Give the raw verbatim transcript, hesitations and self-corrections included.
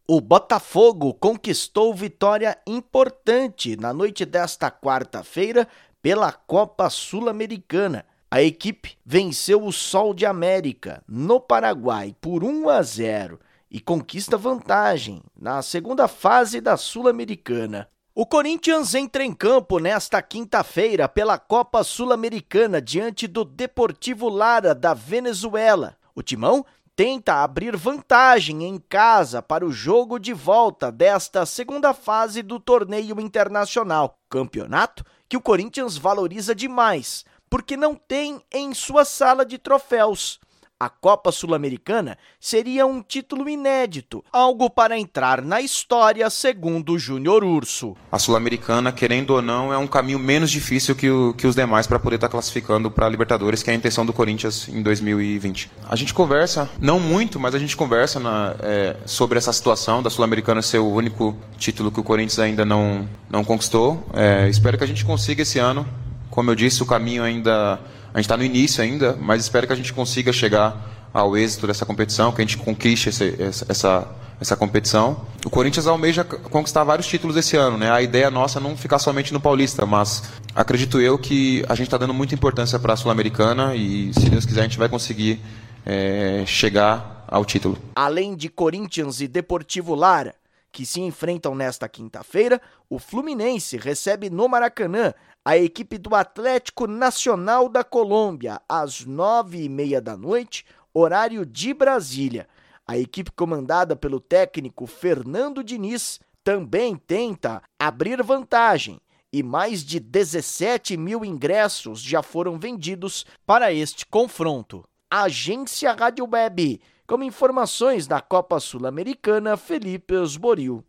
O Botafogo conquistou vitória importante na noite desta quarta-feira pela Copa Sul-Americana. A equipe venceu o Sol de América no Paraguai por um a zero e conquista vantagem na segunda fase da Sul-Americana. O Corinthians entra em campo nesta quinta-feira pela Copa Sul-Americana diante do Deportivo Lara da Venezuela. O Timão tenta abrir vantagem em casa para o jogo de volta desta segunda fase do torneio internacional. Campeonato que o Corinthians valoriza demais, porque não tem em sua sala de troféus. A Copa Sul-Americana seria um título inédito, algo para entrar na história, segundo Júnior Urso. A Sul-Americana, querendo ou não, é um caminho menos difícil que, o, que os demais para poder estar classificando para a Libertadores, que é a intenção do Corinthians em dois mil e vinte. A gente conversa, não muito, mas a gente conversa na, é, sobre essa situação da Sul-Americana ser o único título que o Corinthians ainda não, não conquistou. É, espero que a gente consiga esse ano. Como eu disse, o caminho ainda... A gente está no início ainda, mas espero que a gente consiga chegar ao êxito dessa competição, que a gente conquiste esse, essa, essa, essa competição. O Corinthians almeja conquistar vários títulos esse ano, né? A ideia nossa é não ficar somente no Paulista, mas acredito eu que a gente está dando muita importância para a Sul-Americana e, se Deus quiser, a gente vai conseguir é, chegar ao título. Além de Corinthians e Deportivo Lara, que se enfrentam nesta quinta-feira, o Fluminense recebe no Maracanã a equipe do Atlético Nacional da Colômbia, às nove e meia da noite, horário de Brasília. A equipe comandada pelo técnico Fernando Diniz também tenta abrir vantagem e mais de dezessete mil ingressos já foram vendidos para este confronto. Agência Rádio Web, com informações da Copa Sul-Americana, Felipe Osborio.